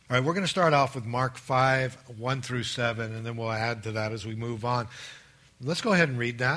All right, we're going to start off with Mark 5, 1 through 7, and then we'll add to that as we move on. Let's go ahead and read that.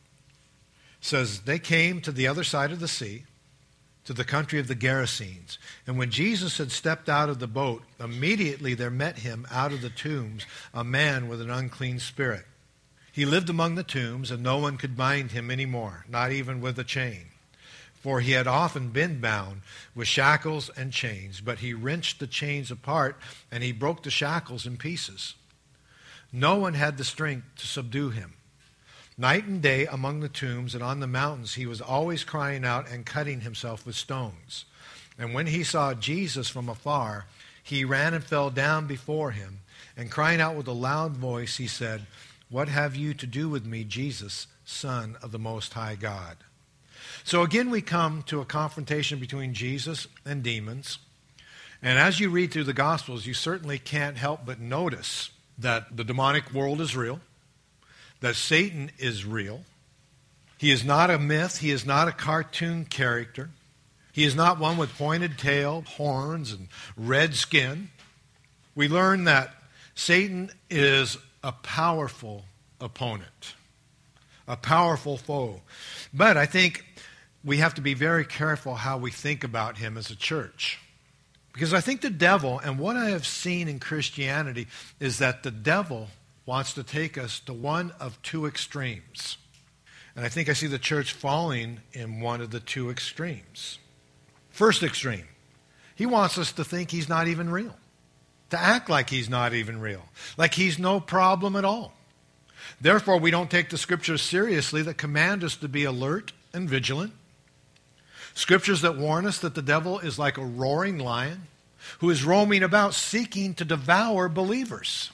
It says, they came to the other side of the sea, to the country of the Gerasenes. And when Jesus had stepped out of the boat, immediately there met him out of the tombs a man with an unclean spirit. He lived among the tombs, and no one could bind him any more, not even with a chain. For he had often been bound with shackles and chains, but he wrenched the chains apart, and he broke the shackles in pieces. No one had the strength to subdue him. Night and day among the tombs and on the mountains he was always crying out and cutting himself with stones. And when he saw Jesus from afar, he ran and fell down before him, and crying out with a loud voice, he said, "What have you to do with me, Jesus, Son of the Most High God?" So again we come to a confrontation between Jesus and demons. And as you read through the Gospels, you certainly can't help but notice that the demonic world is real, that Satan is real. He is not a myth. He is not a cartoon character. He is not one with pointed tail, horns, and red skin. We learn that Satan is a powerful opponent, a powerful foe. But I think we have to be very careful how we think about him as a church. Because I think the devil, and what I have seen in Christianity, is that the devil wants to take us to one of two extremes. And I think I see the church falling in one of the two extremes. First extreme, he wants us to think he's not even real, to act like he's not even real, like he's no problem at all. Therefore, we don't take the scriptures seriously that command us to be alert and vigilant. Scriptures that warn us that the devil is like a roaring lion who is roaming about seeking to devour believers.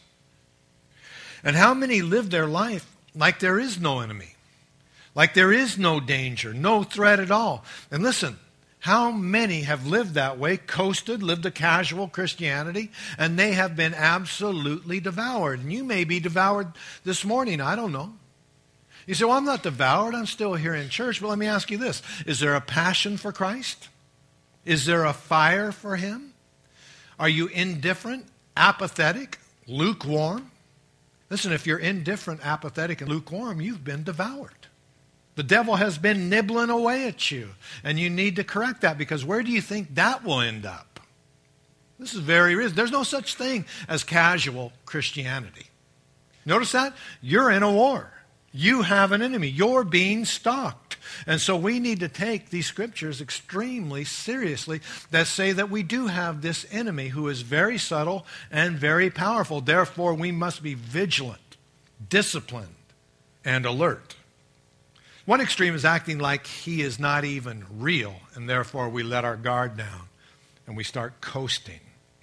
And how many live their life like there is no enemy, like there is no danger, no threat at all? And listen, how many have lived that way, coasted, lived a casual Christianity, and they have been absolutely devoured? And you may be devoured this morning, I don't know. You say, well, I'm not devoured. I'm still here in church. But let me ask you this. Is there a passion for Christ? Is there a fire for him? Are you indifferent, apathetic, lukewarm? Listen, if you're indifferent, apathetic, and lukewarm, you've been devoured. The devil has been nibbling away at you. And you need to correct that, because where do you think that will end up? This is very real. There's no such thing as casual Christianity. Notice that? You're in a war. You have an enemy. You're being stalked. And so we need to take these scriptures extremely seriously that say that we do have this enemy who is very subtle and very powerful. Therefore, we must be vigilant, disciplined, and alert. One extreme is acting like he is not even real, and therefore we let our guard down and we start coasting.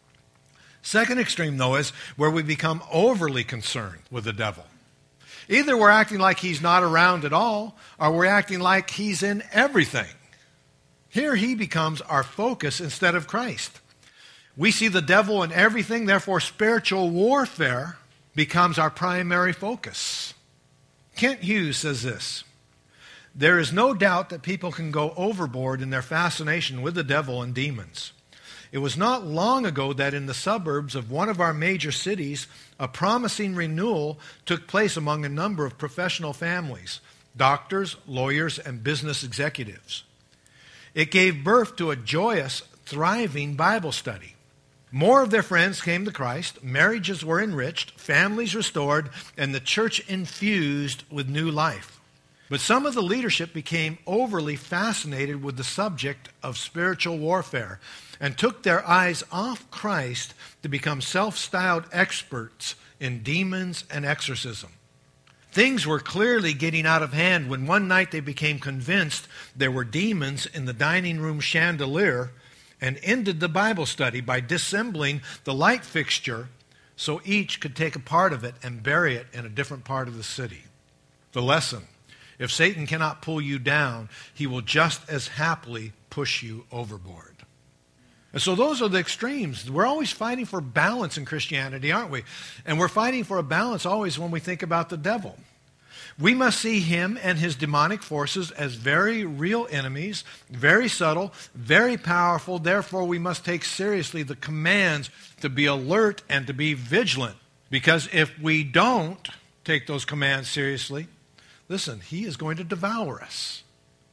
Second extreme, though, is where we become overly concerned with the devil. Either we're acting like he's not around at all, or we're acting like he's in everything. Here he becomes our focus instead of Christ. We see the devil in everything, therefore spiritual warfare becomes our primary focus. Kent Hughes says this: there is no doubt that people can go overboard in their fascination with the devil and demons. It was not long ago that in the suburbs of one of our major cities, a promising renewal took place among a number of professional families, doctors, lawyers, and business executives. It gave birth to a joyous, thriving Bible study. More of their friends came to Christ, marriages were enriched, families restored, and the church infused with new life. But some of the leadership became overly fascinated with the subject of spiritual warfare and took their eyes off Christ to become self-styled experts in demons and exorcism. Things were clearly getting out of hand when one night they became convinced there were demons in the dining room chandelier and ended the Bible study by disassembling the light fixture so each could take a part of it and bury it in a different part of the city. The lesson: if Satan cannot pull you down, he will just as happily push you overboard. And so those are the extremes. We're always fighting for balance in Christianity, aren't we? And we're fighting for a balance always when we think about the devil. We must see him and his demonic forces as very real enemies, very subtle, very powerful. Therefore, we must take seriously the commands to be alert and to be vigilant. Because if we don't take those commands seriously, listen, he is going to devour us.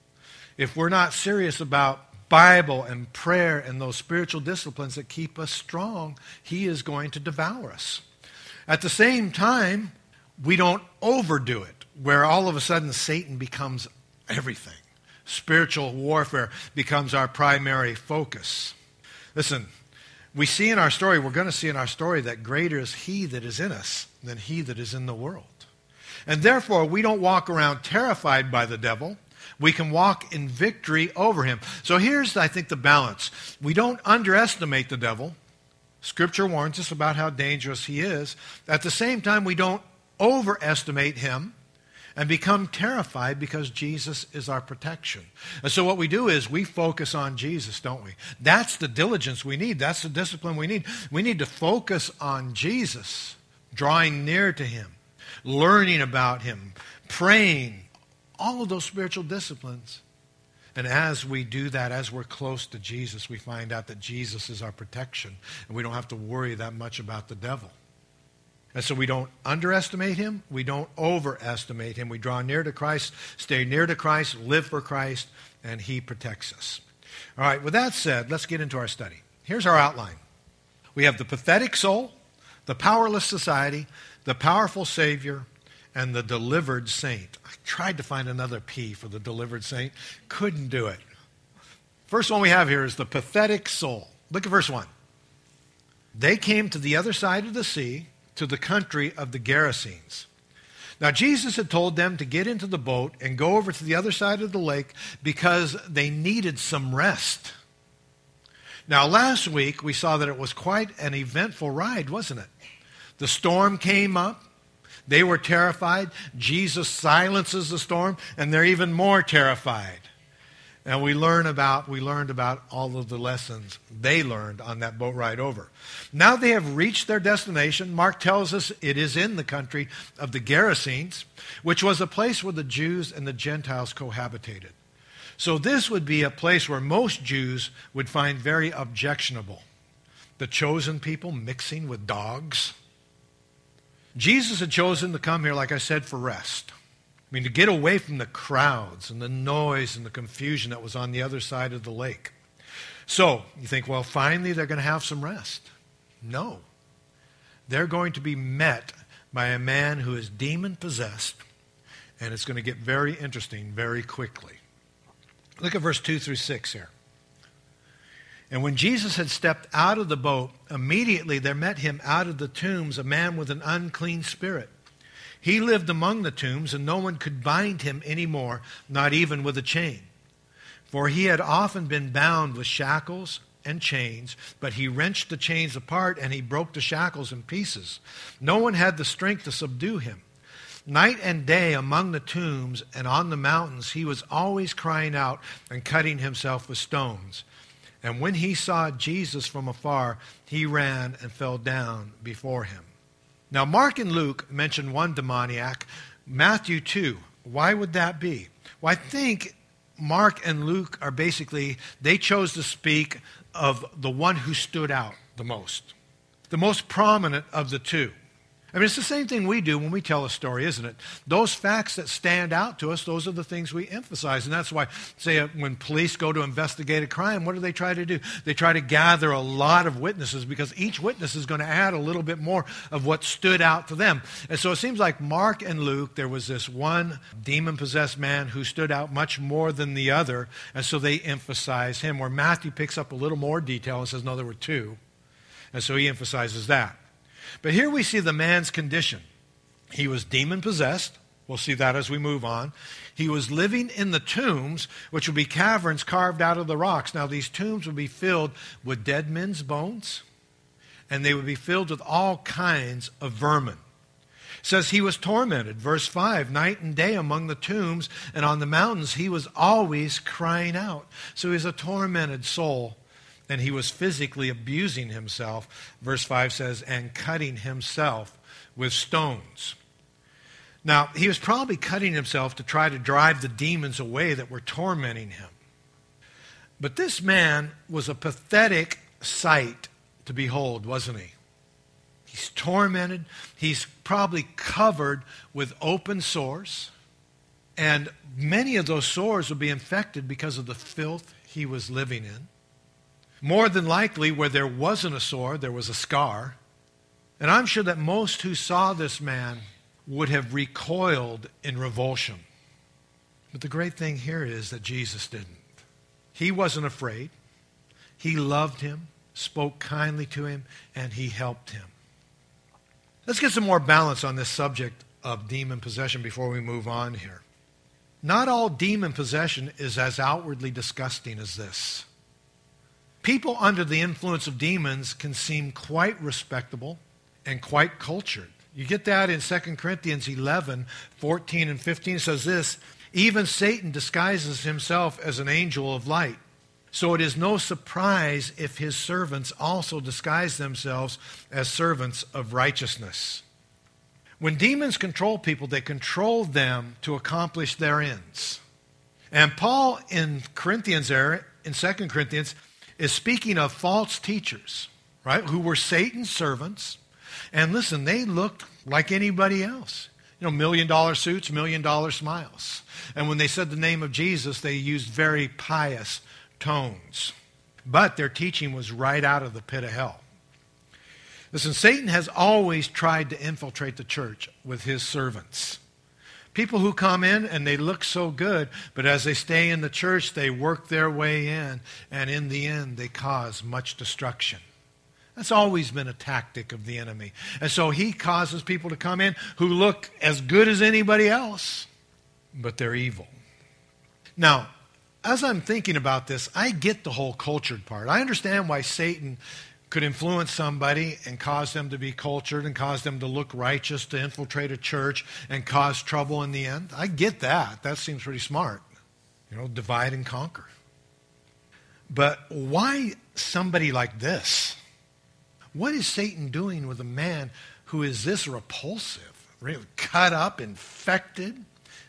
If we're not serious about Bible and prayer and those spiritual disciplines that keep us strong, he is going to devour us. At the same time, we don't overdo it, where all of a sudden Satan becomes everything. Spiritual warfare becomes our primary focus. Listen, we're going to see in our story that greater is he that is in us than he that is in the world. And therefore, we don't walk around terrified by the devil. We can walk in victory over him. So here's, I think, the balance. We don't underestimate the devil. Scripture warns us about how dangerous he is. At the same time, we don't overestimate him and become terrified because Jesus is our protection. And so what we do is we focus on Jesus, don't we? That's the diligence we need. That's the discipline we need. We need to focus on Jesus, drawing near to him, learning about him, praying, all of those spiritual disciplines. And as we do that, as we're close to Jesus, we find out that Jesus is our protection, and we don't have to worry that much about the devil. And so we don't underestimate him, we don't overestimate him. We draw near to Christ, stay near to Christ, live for Christ, and he protects us. All right, with that said, let's get into our study. Here's our outline. We have the pathetic soul, the powerless society, the powerful Savior, and the delivered saint. I tried to find another P for the delivered saint. Couldn't do it. First one we have here is the pathetic soul. Look at verse 1. They came to the other side of the sea, to the country of the Gerasenes. Now Jesus had told them to get into the boat and go over to the other side of the lake because they needed some rest. Now last week we saw that it was quite an eventful ride, wasn't it? The storm came up. They were terrified. Jesus silences the storm, and they're even more terrified. And we learned about all of the lessons they learned on that boat ride over. Now they have reached their destination. Mark tells us it is in the country of the Gerasenes, which was a place where the Jews and the Gentiles cohabitated. So this would be a place where most Jews would find very objectionable. The chosen people mixing with dogs. Jesus had chosen to come here, like I said, for rest. I mean, to get away from the crowds and the noise and the confusion that was on the other side of the lake. So, you think, well, finally they're going to have some rest. No. They're going to be met by a man who is demon-possessed, and it's going to get very interesting very quickly. Look at verse 2 through 6 here. And when Jesus had stepped out of the boat, immediately there met him out of the tombs a man with an unclean spirit. He lived among the tombs, and no one could bind him any more, not even with a chain. For he had often been bound with shackles and chains, but he wrenched the chains apart, and he broke the shackles in pieces. No one had the strength to subdue him. Night and day among the tombs and on the mountains, he was always crying out and cutting himself with stones. And when he saw Jesus from afar, he ran and fell down before him. Now, Mark and Luke mention one demoniac, Matthew 2. Why would that be? Well, I think Mark and Luke are they chose to speak of the one who stood out the most prominent of the two. I mean, it's the same thing we do when we tell a story, isn't it? Those facts that stand out to us, those are the things we emphasize. And that's why, say, when police go to investigate a crime, what do they try to do? They try to gather a lot of witnesses because each witness is going to add a little bit more of what stood out to them. And so it seems like Mark and Luke, there was this one demon-possessed man who stood out much more than the other, and so they emphasize him. Where Matthew picks up a little more detail and says, no, there were two. And so he emphasizes that. But here we see the man's condition. He was demon-possessed. We'll see that as we move on. He was living in the tombs, which would be caverns carved out of the rocks. Now, these tombs would be filled with dead men's bones, and they would be filled with all kinds of vermin. It says he was tormented. Verse 5, night and day among the tombs and on the mountains, he was always crying out. So he's a tormented soul. And he was physically abusing himself, verse 5 says, and cutting himself with stones. Now, he was probably cutting himself to try to drive the demons away that were tormenting him. But this man was a pathetic sight to behold, wasn't he? He's tormented. He's probably covered with open sores. And many of those sores would be infected because of the filth he was living in. More than likely, where there wasn't a sore, there was a scar. And I'm sure that most who saw this man would have recoiled in revulsion. But the great thing here is that Jesus didn't. He wasn't afraid. He loved him, spoke kindly to him, and he helped him. Let's get some more balance on this subject of demon possession before we move on here. Not all demon possession is as outwardly disgusting as this. People under the influence of demons can seem quite respectable and quite cultured. You get that in 2 Corinthians 11, 14 and 15. It says this, even Satan disguises himself as an angel of light. So it is no surprise if his servants also disguise themselves as servants of righteousness. When demons control people, they control them to accomplish their ends. And Paul in Corinthians there, in 2 Corinthians, is speaking of false teachers, right, who were Satan's servants. And listen, they looked like anybody else. You know, $1 million suits, $1 million smiles. And when they said the name of Jesus, they used very pious tones. But their teaching was right out of the pit of hell. Listen, Satan has always tried to infiltrate the church with his servants. People who come in and they look so good, but as they stay in the church, they work their way in, and in the end, they cause much destruction. That's always been a tactic of the enemy. And so he causes people to come in who look as good as anybody else, but they're evil. Now, as I'm thinking about this, I get the whole cultured part. I understand why Satan could influence somebody and cause them to be cultured and cause them to look righteous, to infiltrate a church and cause trouble in the end. I get that. That seems pretty smart. You know, divide and conquer. But why somebody like this? What is Satan doing with a man who is this repulsive, really cut up, infected,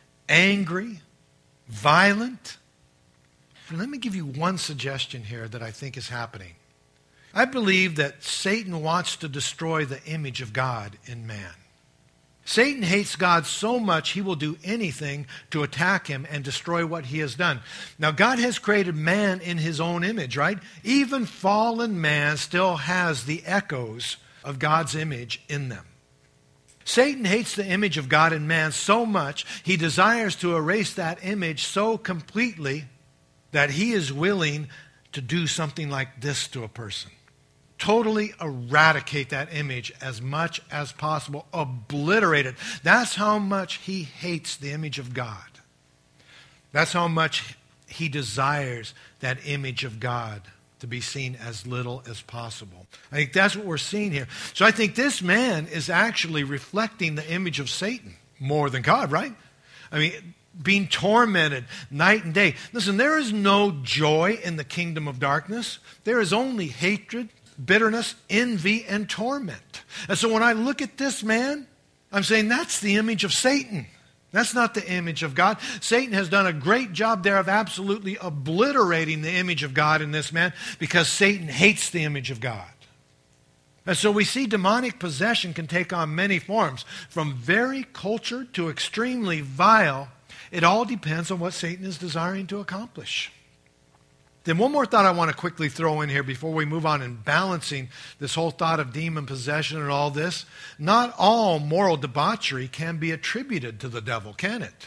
angry, violent? And let me give you one suggestion here that I think is happening. I believe that Satan wants to destroy the image of God in man. Satan hates God so much he will do anything to attack him and destroy what he has done. Now, God has created man in his own image, right? Even fallen man still has the echoes of God's image in them. Satan hates the image of God in man so much, he desires to erase that image so completely that he is willing to do something like this to a person. Totally eradicate that image as much as possible. Obliterate it. That's how much he hates the image of God. That's how much he desires that image of God to be seen as little as possible. I think that's what we're seeing here. So I think this man is actually reflecting the image of Satan more than God, right? I mean, being tormented night and day. Listen, there is no joy in the kingdom of darkness. There is only hatred, bitterness, envy, and torment. And so when I look at this man, I'm saying that's the image of Satan. That's not the image of God. Satan has done a great job there of absolutely obliterating the image of God in this man because Satan hates the image of God. And so we see demonic possession can take on many forms, from very cultured to extremely vile. It all depends on what Satan is desiring to accomplish. Then one more thought I want to quickly throw in here before we move on in balancing this whole thought of demon possession and all this. Not all moral debauchery can be attributed to the devil, can it?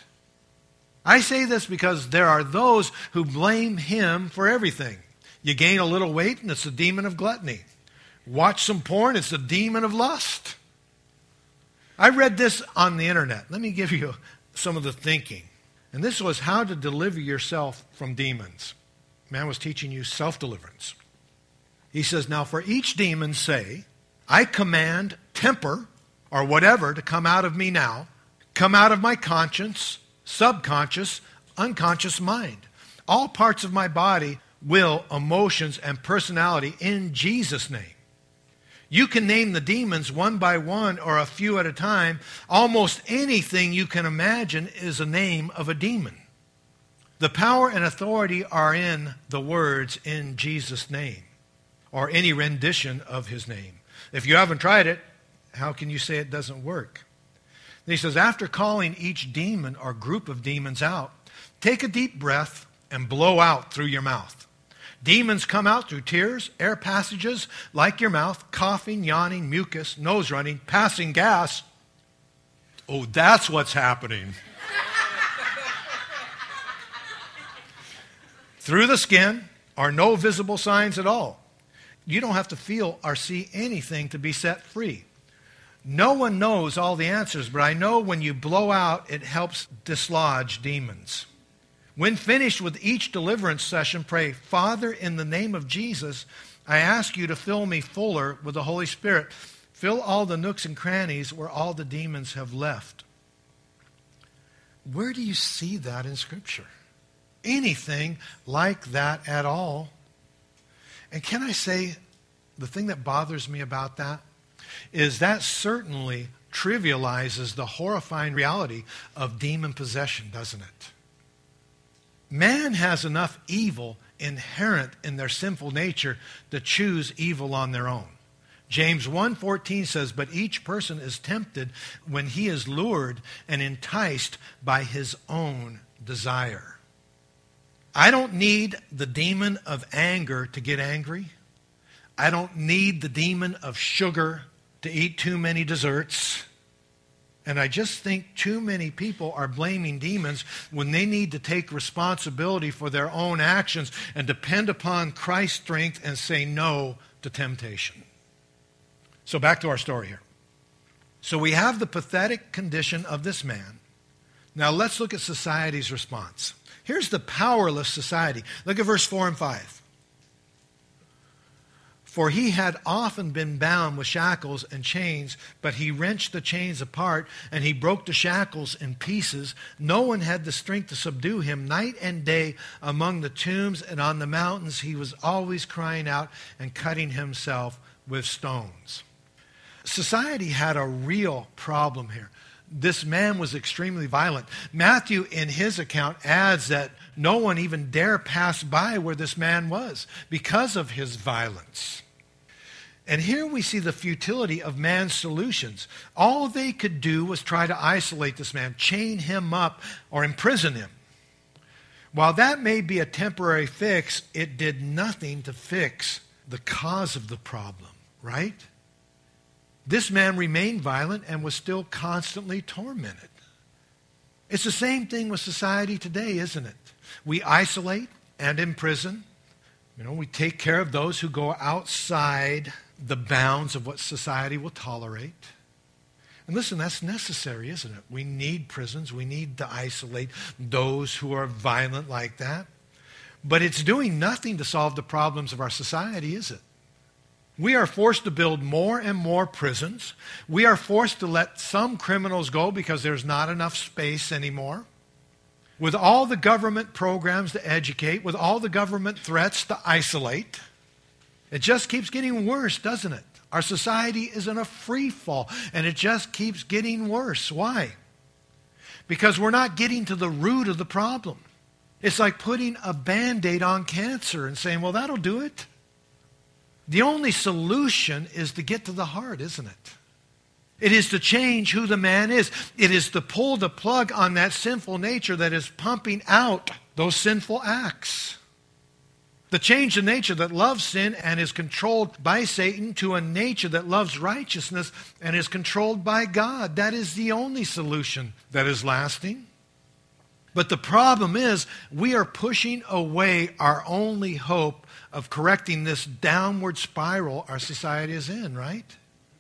I say this because there are those who blame him for everything. You gain a little weight and it's the demon of gluttony. Watch some porn, it's the demon of lust. I read this on the internet. Let me give you some of the thinking. And this was how to deliver yourself from demons. Man was teaching you self-deliverance. He says, now for each demon say, I command temper or whatever to come out of me now, come out of my conscience, subconscious, unconscious mind. All parts of my body, will, emotions, and personality in Jesus' name. You can name the demons one by one or a few at a time. Almost anything you can imagine is a name of a demon. The power and authority are in the words "in Jesus' name," or any rendition of his name. If you haven't tried it, how can you say it doesn't work? And he says, after calling each demon or group of demons out, take a deep breath and blow out through your mouth. Demons come out through tears, air passages like your mouth, coughing, yawning, mucus, nose running, passing gas. Oh, that's what's happening. Through the skin are no visible signs at all. You don't have to feel or see anything to be set free. No one knows all the answers, but I know when you blow out, it helps dislodge demons. When finished with each deliverance session, pray, Father, in the name of Jesus, I ask you to fill me fuller with the Holy Spirit. Fill all the nooks and crannies where all the demons have left. Where do you see that in Scripture? Anything like that at all? And can I say, the thing that bothers me about that is that certainly trivializes the horrifying reality of demon possession, doesn't it? Man has enough evil inherent in their sinful nature to choose evil on their own. James 1:14 says, but each person is tempted when he is lured and enticed by his own desire. I don't need the demon of anger to get angry. I don't need the demon of sugar to eat too many desserts. And I just think too many people are blaming demons when they need to take responsibility for their own actions and depend upon Christ's strength and say no to temptation. So back to our story here. So we have the pathetic condition of this man. Now let's look at society's response. Here's the powerless society. Look at verse 4 and 5. For he had often been bound with shackles and chains, but he wrenched the chains apart, and he broke the shackles in pieces. No one had the strength to subdue him. Night and day among the tombs and on the mountains, he was always crying out and cutting himself with stones. Society had a real problem here. This man was extremely violent. Matthew, in his account, adds that no one even dare pass by where this man was because of his violence. And here we see the futility of man's solutions. All they could do was try to isolate this man, chain him up, or imprison him. While that may be a temporary fix, it did nothing to fix the cause of the problem, right? This man remained violent and was still constantly tormented. It's the same thing with society today, isn't it? We isolate and imprison. We take care of those who go outside the bounds of what society will tolerate. And listen, that's necessary, isn't it? We need prisons. We need to isolate those who are violent like that. But it's doing nothing to solve the problems of our society, is it? We are forced to build more and more prisons. We are forced to let some criminals go because there's not enough space anymore. With all the government programs to educate, with all the government threats to isolate, it just keeps getting worse, doesn't it? Our society is in a free fall, and it just keeps getting worse. Why? Because we're not getting to the root of the problem. It's like putting a Band-Aid on cancer and saying, well, that'll do it. The only solution is to get to the heart, isn't it? It is to change who the man is. It is to pull the plug on that sinful nature that is pumping out those sinful acts. To change the nature that loves sin and is controlled by Satan to a nature that loves righteousness and is controlled by God. That is the only solution that is lasting. But the problem is we are pushing away our only hope of correcting this downward spiral our society is in, right?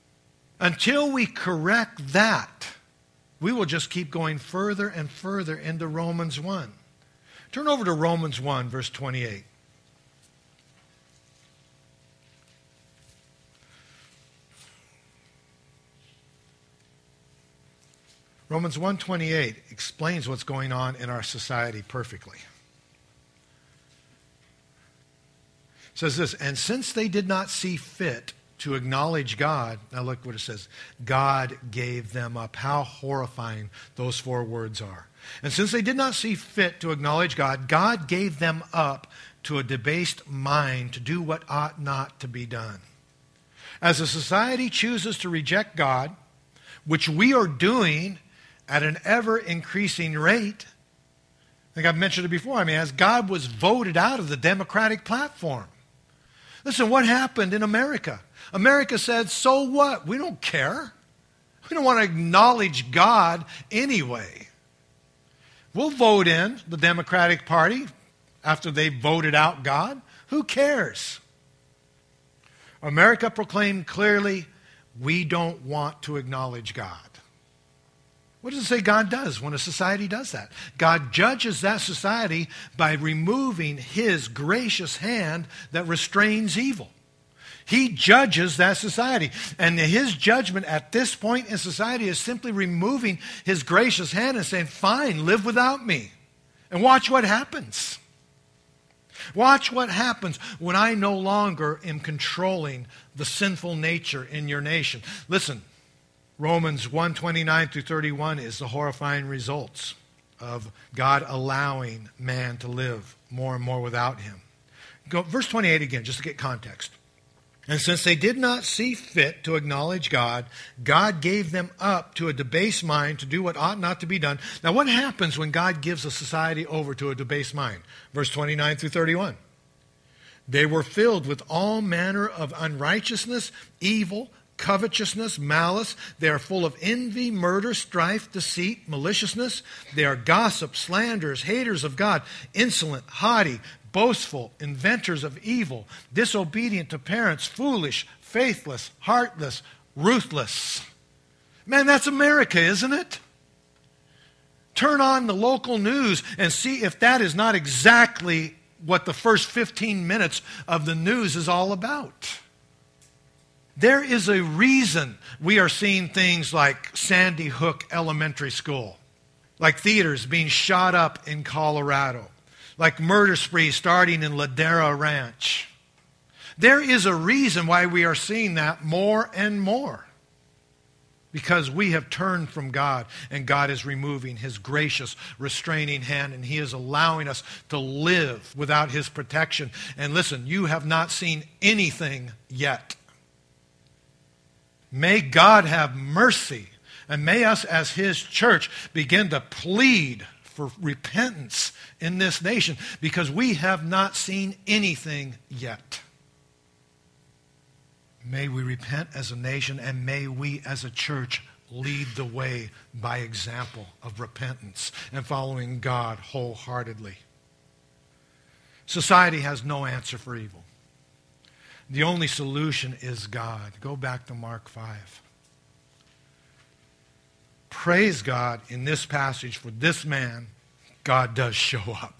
Until we correct that, we will just keep going further and further into Romans 1. Turn over to Romans 1, verse 28. Romans 1:28 explains what's going on in our society perfectly. It says this, and since they did not see fit to acknowledge God, now look what it says. God gave them up. How horrifying those 4 words are. And since they did not see fit to acknowledge God, God gave them up to a debased mind to do what ought not to be done. As a society chooses to reject God, which we are doing at an ever-increasing rate, I think I've mentioned it before. As God was voted out of the Democratic platform. Listen, what happened in America? America said, so what? We don't care. We don't want to acknowledge God anyway. We'll vote in the Democratic Party after they voted out God. Who cares? America proclaimed clearly, we don't want to acknowledge God. What does it say God does when a society does that? God judges that society by removing his gracious hand that restrains evil. He judges that society. And his judgment at this point in society is simply removing his gracious hand and saying, fine, live without me. And watch what happens. Watch what happens when I no longer am controlling the sinful nature in your nation. Listen, Romans 1:29 through 31 is the horrifying results of God allowing man to live more and more without him. Go verse 28 again, just to get context. And since they did not see fit to acknowledge God, God gave them up to a debased mind to do what ought not to be done. Now, what happens when God gives a society over to a debased mind? Verse 29 through 31. They were filled with all manner of unrighteousness, evil, covetousness, malice. They are full of envy, murder, strife, deceit, maliciousness. They are gossips, slanderers, haters of God, insolent, haughty, boastful, inventors of evil, disobedient to parents, foolish, faithless, heartless, ruthless. Man, that's America, isn't it? Turn on the local news and see if that is not exactly what the first 15 minutes of the news is all about. There is a reason we are seeing things like Sandy Hook Elementary School, like theaters being shot up in Colorado, like murder sprees starting in Ladera Ranch. There is a reason why we are seeing that more and more. Because we have turned from God, and God is removing his gracious, restraining hand, and he is allowing us to live without his protection. And listen, you have not seen anything yet. May God have mercy, and may us as his church begin to plead for repentance in this nation, because we have not seen anything yet. May we repent as a nation, and may we as a church lead the way by example of repentance and following God wholeheartedly. Society has no answer for evil. The only solution is God. Go back to Mark 5. Praise God in this passage for this man. God does show up.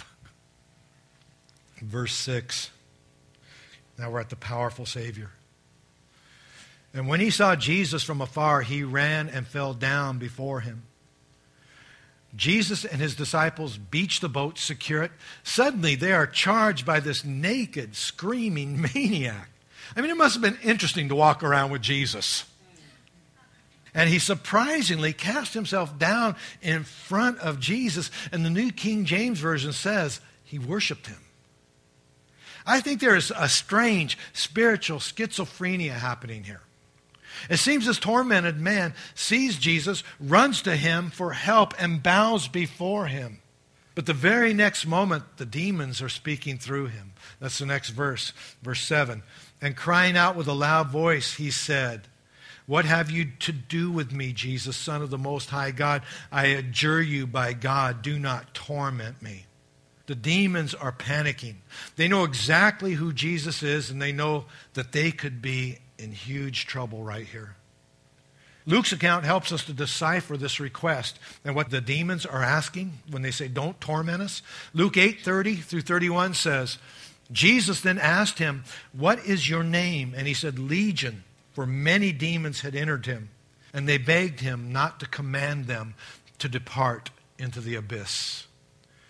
Verse 6. Now we're at the powerful Savior. And when he saw Jesus from afar, he ran and fell down before him. Jesus and his disciples beach the boat, secure it. Suddenly they are charged by this naked, screaming maniac. It must have been interesting to walk around with Jesus. And he surprisingly cast himself down in front of Jesus. And the New King James Version says he worshiped him. I think there is a strange spiritual schizophrenia happening here. It seems this tormented man sees Jesus, runs to him for help, and bows before him. But the very next moment, the demons are speaking through him. That's the next verse, verse 7. And crying out with a loud voice, he said, "What have you to do with me, Jesus, Son of the Most High God? I adjure you by God, do not torment me." The demons are panicking. They know exactly who Jesus is, and they know that they could be in huge trouble right here. Luke's account helps us to decipher this request and what the demons are asking when they say, "Don't torment us." Luke 8:30 through 31 says, Jesus then asked him, "What is your name?" And he said, "Legion," for many demons had entered him. And they begged him not to command them to depart into the abyss.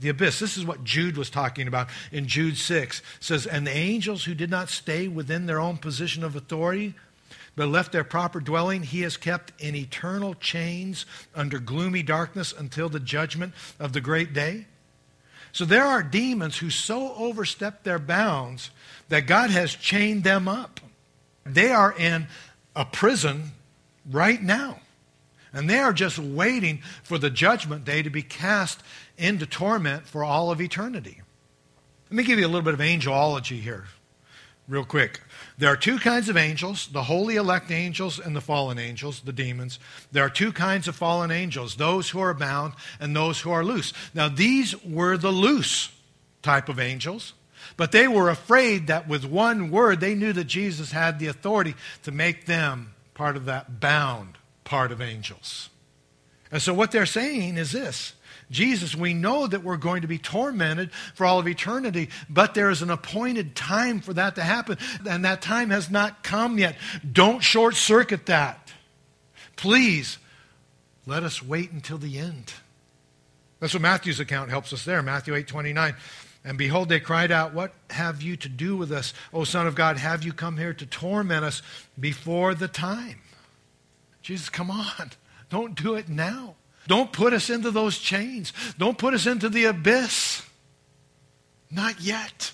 the abyss. This is what Jude was talking about in Jude 6. It says, and the angels who did not stay within their own position of authority, but left their proper dwelling, he has kept in eternal chains under gloomy darkness until the judgment of the great day. So there are demons who so overstep their bounds that God has chained them up. They are in a prison right now. And they are just waiting for the judgment day to be cast into torment for all of eternity. Let me give you a little bit of angelology here, real quick. There are two kinds of angels, the holy elect angels and the fallen angels, the demons. There are two kinds of fallen angels, those who are bound and those who are loose. Now, these were the loose type of angels, but they were afraid that with one word, they knew that Jesus had the authority to make them part of that bound part of angels. And so what they're saying is this: Jesus, we know that we're going to be tormented for all of eternity, but there is an appointed time for that to happen, and that time has not come yet. Don't short circuit that. Please, let us wait until the end. That's what Matthew's account helps us there, Matthew 8:29. And behold, they cried out, what have you to do with us, O Son of God? Have you come here to torment us before the time? Jesus, come on. Don't do it now. Don't put us into those chains. Don't put us into the abyss. Not yet.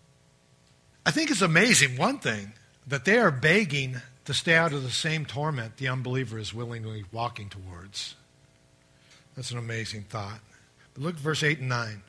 I think it's amazing, one thing, that they are begging to stay out of the same torment the unbeliever is willingly walking towards. That's an amazing thought. But look at verse 8 and 9.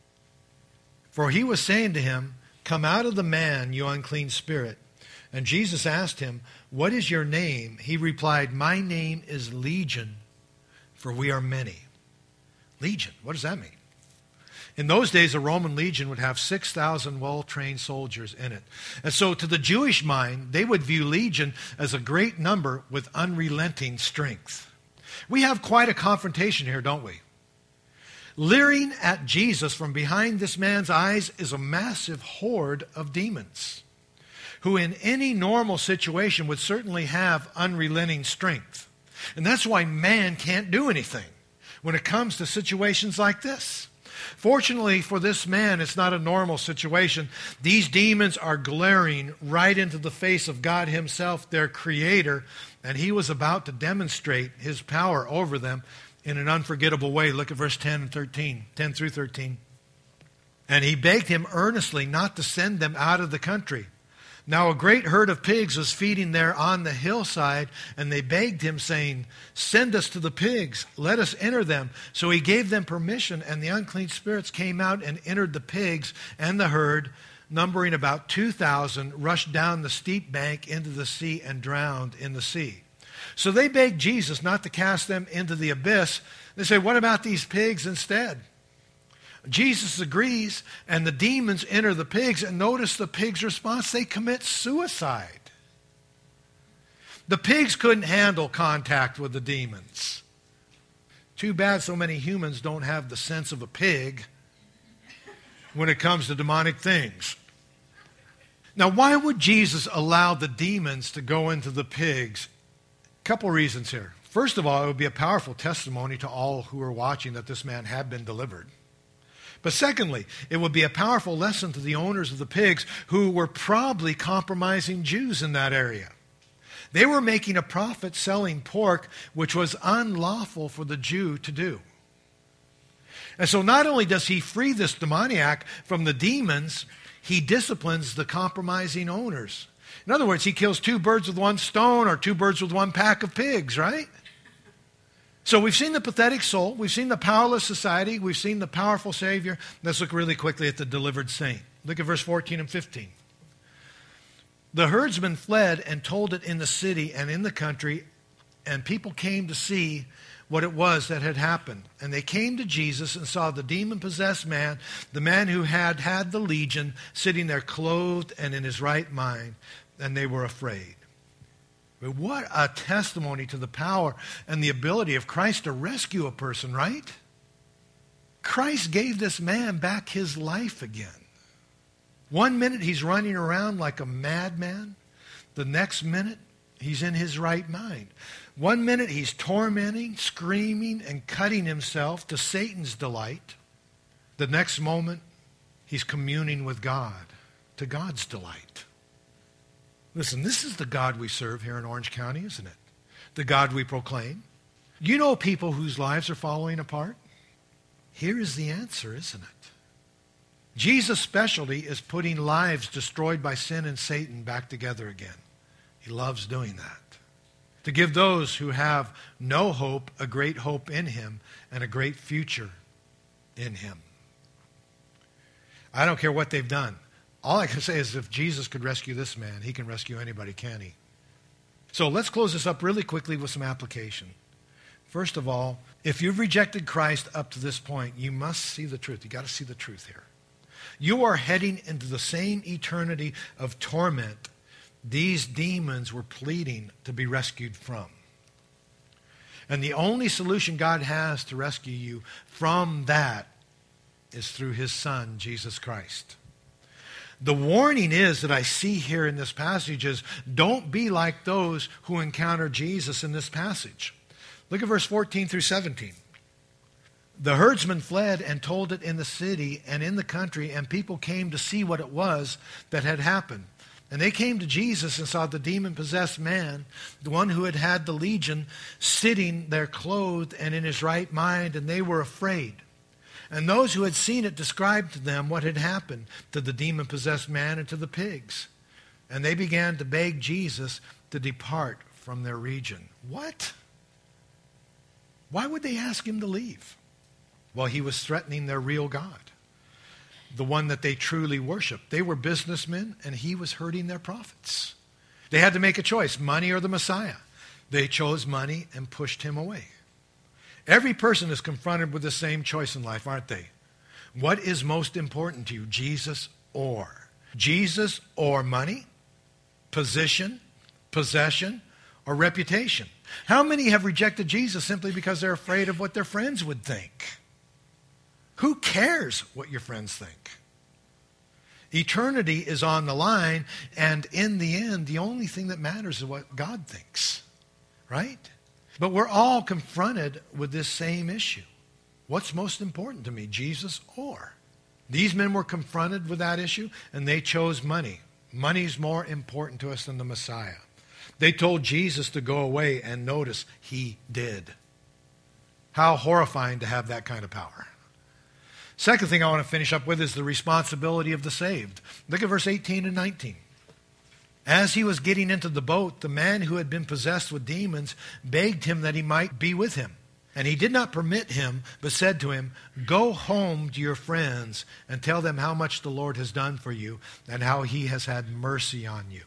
For he was saying to him, come out of the man, you unclean spirit. And Jesus asked him, what is your name? He replied, my name is Legion, for we are many. Legion, what does that mean? In those days, a Roman legion would have 6,000 well-trained soldiers in it. And so to the Jewish mind, they would view legion as a great number with unrelenting strength. We have quite a confrontation here, don't we? Leering at Jesus from behind this man's eyes is a massive horde of demons, who in any normal situation would certainly have unrelenting strength. And that's why man can't do anything when it comes to situations like this. Fortunately for this man, it's not a normal situation. These demons are glaring right into the face of God himself, their creator, and he was about to demonstrate his power over them in an unforgettable way. Look at verse 10 through 13. And he begged him earnestly not to send them out of the country. Now a great herd of pigs was feeding there on the hillside, and they begged him, saying, send us to the pigs, let us enter them. So he gave them permission, and the unclean spirits came out and entered the pigs, and the herd, numbering about 2,000, rushed down the steep bank into the sea and drowned in the sea. So they begged Jesus not to cast them into the abyss. They say, what about these pigs instead? Jesus agrees, and the demons enter the pigs, and notice the pigs' response. They commit suicide. The pigs couldn't handle contact with the demons. Too bad so many humans don't have the sense of a pig when it comes to demonic things. Now, why would Jesus allow the demons to go into the pigs? A couple reasons here. First of all, it would be a powerful testimony to all who are watching that this man had been delivered. But secondly, it would be a powerful lesson to the owners of the pigs, who were probably compromising Jews in that area. They were making a profit selling pork, which was unlawful for the Jew to do. And so not only does he free this demoniac from the demons, he disciplines the compromising owners. In other words, he kills two birds with one stone, or two birds with one pack of pigs, right? So we've seen the pathetic soul, we've seen the powerless society, we've seen the powerful Savior. Let's look really quickly at the delivered saint. Look at verse 14 and 15. The herdsmen fled and told it in the city and in the country, and people came to see what it was that had happened. And they came to Jesus and saw the demon-possessed man, the man who had had the legion, sitting there clothed and in his right mind, and they were afraid. But what a testimony to the power and the ability of Christ to rescue a person, right? Christ gave this man back his life again. One minute he's running around like a madman. The next minute he's in his right mind. One minute he's tormenting, screaming, and cutting himself to Satan's delight. The next moment, he's communing with God to God's delight. Listen, this is the God we serve here in Orange County, isn't it? The God we proclaim. You know people whose lives are falling apart? Here is the answer, isn't it? Jesus' specialty is putting lives destroyed by sin and Satan back together again. He loves doing that. To give those who have no hope a great hope in him and a great future in him. I don't care what they've done. All I can say is if Jesus could rescue this man, he can rescue anybody, can he? So let's close this up really quickly with some application. First of all, if you've rejected Christ up to this point, you must see the truth. You've got to see the truth here. You are heading into the same eternity of torment these demons were pleading to be rescued from. And the only solution God has to rescue you from that is through his Son, Jesus Christ. The warning is that I see here in this passage is don't be like those who encounter Jesus in this passage. Look at verse 14 through 17. The herdsmen fled and told it in the city and in the country, and people came to see what it was that had happened. And they came to Jesus and saw the demon-possessed man, the one who had had the legion, sitting there clothed and in his right mind, and they were afraid. And those who had seen it described to them what had happened to the demon-possessed man and to the pigs. And they began to beg Jesus to depart from their region. What? Why would they ask him to leave? Well, he was threatening their real God, the one that they truly worshiped. They were businessmen, and he was hurting their profits. They had to make a choice, money or the Messiah. They chose money and pushed him away. Every person is confronted with the same choice in life, aren't they? What is most important to you, Jesus or? Jesus or money, position, possession, or reputation? How many have rejected Jesus simply because they're afraid of what their friends would think? Who cares what your friends think? Eternity is on the line, and in the end, the only thing that matters is what God thinks, right? But we're all confronted with this same issue. What's most important to me, Jesus or? These men were confronted with that issue, and they chose money. Money's more important to us than the Messiah. They told Jesus to go away, and notice, he did. How horrifying to have that kind of power. Second thing I want to finish up with is the responsibility of the saved. Look at verse 18 and 19. As he was getting into the boat, the man who had been possessed with demons begged him that he might be with him. And he did not permit him, but said to him, "Go home to your friends and tell them how much the Lord has done for you and how he has had mercy on you."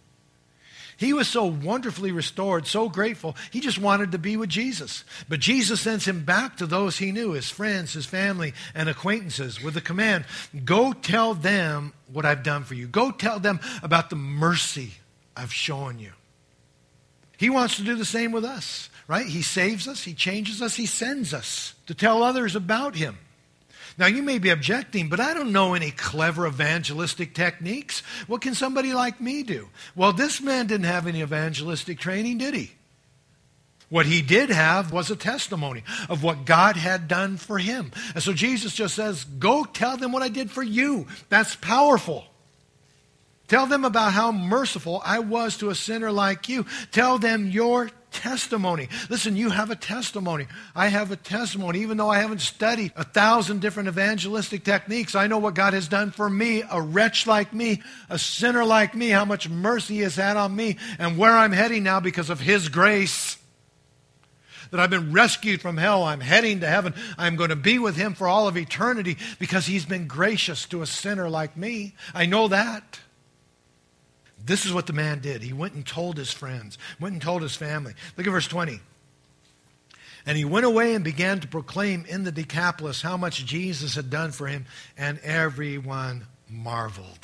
He was so wonderfully restored, so grateful, he just wanted to be with Jesus. But Jesus sends him back to those he knew, his friends, his family, and acquaintances, with the command, go tell them what I've done for you. Go tell them about the mercy I've shown you. He wants to do the same with us, right? He saves us, he changes us, he sends us to tell others about him. Now, you may be objecting, but I don't know any clever evangelistic techniques. What can somebody like me do? Well, this man didn't have any evangelistic training, did he? What he did have was a testimony of what God had done for him. And so Jesus just says, go tell them what I did for you. That's powerful. Tell them about how merciful I was to a sinner like you. Tell them your testimony. Listen, you have a testimony. I have a testimony. Even though I haven't studied 1,000 different evangelistic techniques, I know what God has done for me, a wretch like me, a sinner like me, how much mercy he has had on me, and where I'm heading now because of his grace. That I've been rescued from hell. I'm heading to heaven. I'm going to be with him for all of eternity because he's been gracious to a sinner like me. I know that. This is what the man did. He went and told his friends, went and told his family. Look at verse 20. And he went away and began to proclaim in the Decapolis how much Jesus had done for him, and everyone marveled.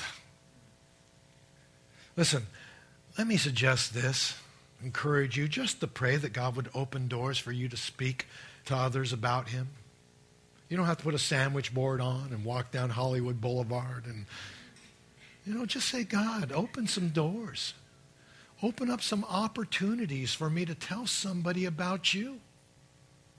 Listen, let me suggest this, encourage you just to pray that God would open doors for you to speak to others about him. You don't have to put a sandwich board on and walk down Hollywood Boulevard and just say, God, open some doors. Open up some opportunities for me to tell somebody about you.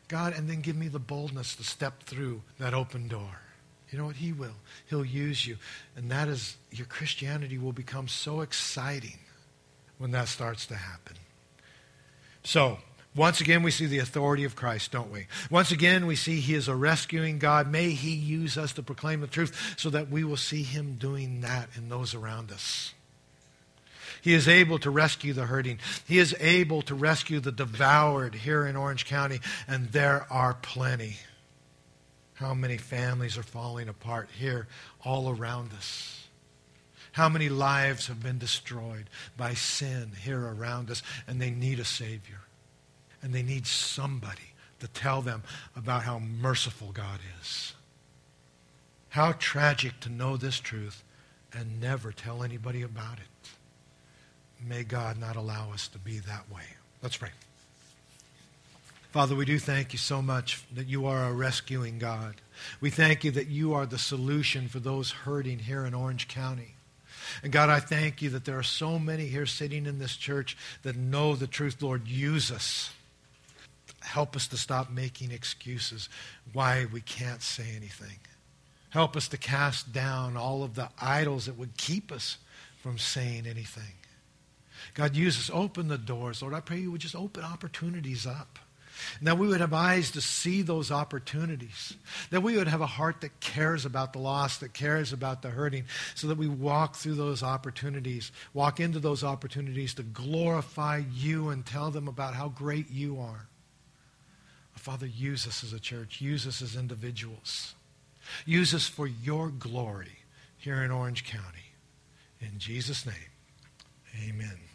God, and then give me the boldness to step through that open door. You know what? He will. He'll use you. And that is, your Christianity will become so exciting when that starts to happen. So, once again, we see the authority of Christ, don't we? Once again, we see he is a rescuing God. May he use us to proclaim the truth so that we will see him doing that in those around us. He is able to rescue the hurting. He is able to rescue the devoured here in Orange County, and there are plenty. How many families are falling apart here all around us? How many lives have been destroyed by sin here around us, and they need a Savior. And they need somebody to tell them about how merciful God is. How tragic to know this truth and never tell anybody about it. May God not allow us to be that way. Let's pray. Father, we do thank you so much that you are a rescuing God. We thank you that you are the solution for those hurting here in Orange County. And God, I thank you that there are so many here sitting in this church that know the truth. Lord, use us. Help us to stop making excuses why we can't say anything. Help us to cast down all of the idols that would keep us from saying anything. God, use us. Open the doors. Lord, I pray you would just open opportunities up. And that we would have eyes to see those opportunities. That we would have a heart that cares about the lost, that cares about the hurting, so that we walk through those opportunities, walk into those opportunities to glorify you and tell them about how great you are. Father, use us as a church. Use us as individuals. Use us for your glory here in Orange County. In Jesus' name, amen.